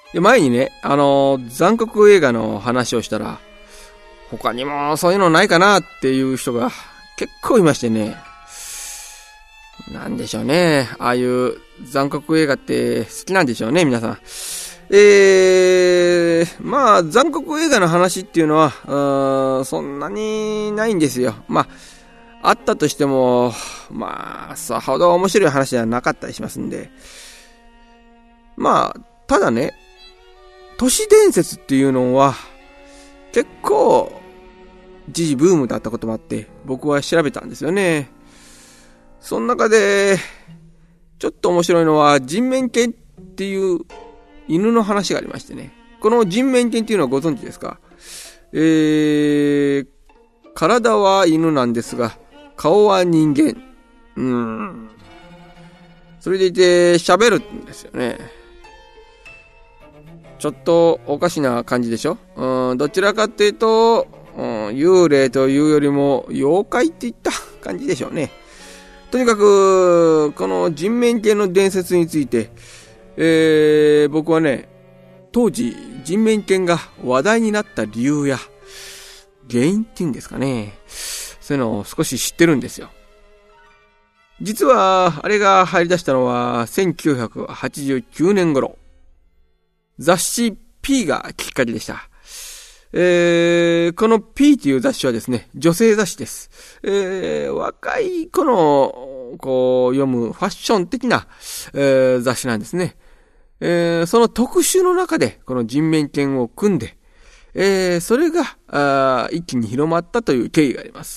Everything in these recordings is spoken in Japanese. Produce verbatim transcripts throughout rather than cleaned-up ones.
で、前にね、あのー、残酷映画の話をしたら、他にもそういうのないかなっていう人が結構いましてね。なんでしょうね。ああいう残酷映画って好きなんでしょうね、皆さん。えー、まあ、残酷映画の話っていうのは、うーん、そんなにないんですよ。まあ、あったとしても、まあ、さほど面白い話ではなかったりしますんで。まあ、ただね、都市伝説っていうのは、結構、一時ブームだったこともあって、僕は調べたんですよね。その中で、ちょっと面白いのは、人面犬っていう犬の話がありましてね。この人面犬っていうのはご存知ですか？えー、体は犬なんですが、顔は人間。うーん。それでいて、喋るんですよね。ちょっとおかしな感じでしょ？うん、どちらかっていうと、うん、幽霊というよりも妖怪っていった感じでしょうね。とにかくこの人面犬の伝説について、えー、僕はね、当時人面犬が話題になった理由や原因っていうんですかね、そういうのを少し知ってるんですよ。実はあれが入り出したのはせんきゅうひゃくはちじゅうきゅうねん頃、雑誌 P がきっかけでした。えー、この P という雑誌はですね、女性雑誌です。えー、若い子のこう読むファッション的な、えー、雑誌なんですね。えー、その特集の中でこの人面犬を組んで、えー、それがあ一気に広まったという経緯があります。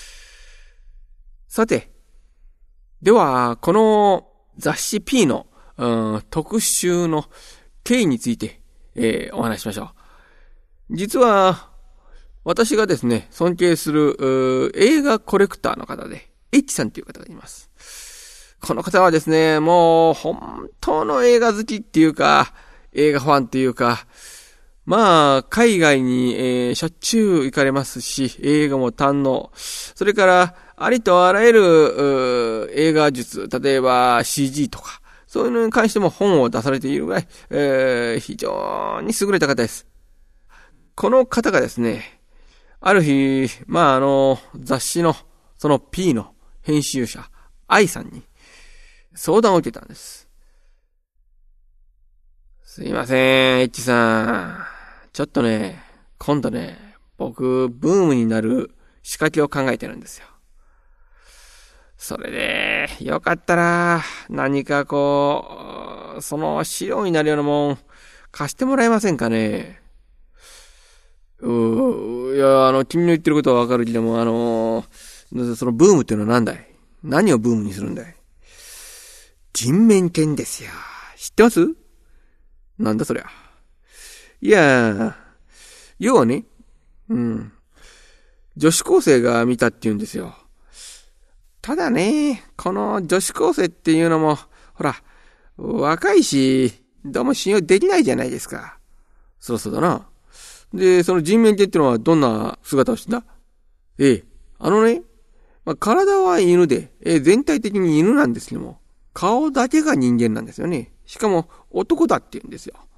さて、ではこの雑誌 P の、うん、特集の経緯について、えー、お話ししましょう。実は、私がですね、尊敬する映画コレクターの方で、H さんという方がいます。この方はですね、もう本当の映画好きっていうか、映画ファンっていうか、まあ、海外に、えー、しょっちゅう行かれますし、映画も堪能。それから、ありとあらゆる映画術、例えば シージー とか、そういうのに関しても本を出されているぐらい、えー、非常に優れた方です。この方がですね、ある日、まああの、雑誌の、その P の編集者、愛さんに相談を受けたんです。すいません、エッチさん。ちょっとね、今度ね、僕、ブームになる仕掛けを考えてるんですよ。それで、よかったら、何かこう、その資料になるようなもん、貸してもらえませんかね。うー、いや、あの、君の言ってることはわかるけども、あの、そのブームっていうのは何だい？何をブームにするんだい？人面犬ですよ。知ってます？なんだそりゃ。いや、要はね、うん、女子高生が見たって言うんですよ。ただね、この女子高生っていうのも、ほら、若いし、どうも信用できないじゃないですか。そうそうだな。で、その人面犬っていうのはどんな姿をしてんだ？ええ、あのね、まあ、体は犬で、ええ、全体的に犬なんですけども、顔だけが人間なんですよね。しかも男だって言うんですよ。